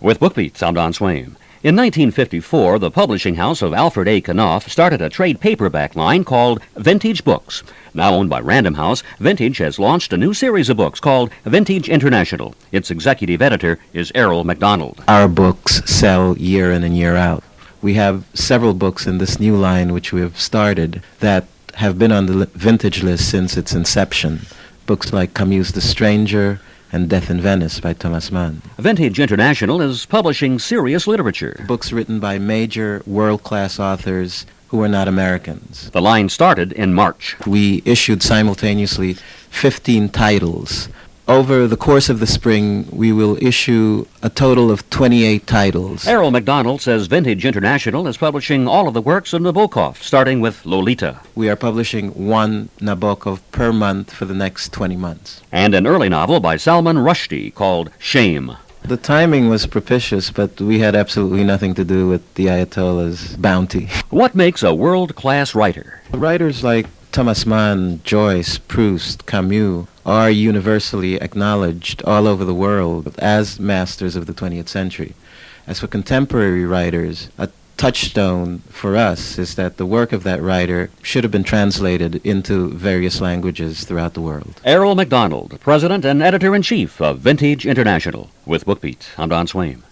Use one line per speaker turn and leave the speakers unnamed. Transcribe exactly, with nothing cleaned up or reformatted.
With BookBeat, I'm Don Swain. In nineteen fifty-four, the publishing house of Alfred A. Knopf started a trade paperback line called Vintage Books. Now owned by Random House, Vintage has launched a new series of books called Vintage International. Its executive editor is Errol MacDonald.
Our books sell year in and year out. We have several books in this new line which we have started that have been on the Vintage list since its inception. Books like Camus' The Stranger and Death in Venice by Thomas Mann.
Vintage International is publishing serious literature.
Books written by major world-class authors who are not Americans.
The line started in March.
We issued simultaneously fifteen titles. Over the course of the spring, we will issue a total of twenty-eight titles.
Errol MacDonald says Vintage International is publishing all of the works of Nabokov, starting with Lolita.
We are publishing one Nabokov per month for the next twenty months.
And an early novel by Salman Rushdie called Shame.
The timing was propitious, but we had absolutely nothing to do with the Ayatollah's bounty.
What makes a world-class writer?
Writers like Thomas Mann, Joyce, Proust, Camus are universally acknowledged all over the world as masters of the twentieth century. As for contemporary writers, a touchstone for us is that the work of that writer should have been translated into various languages throughout the world.
Errol MacDonald, President and Editor-in-Chief of Vintage International. With BookBeat, I'm Don Swain.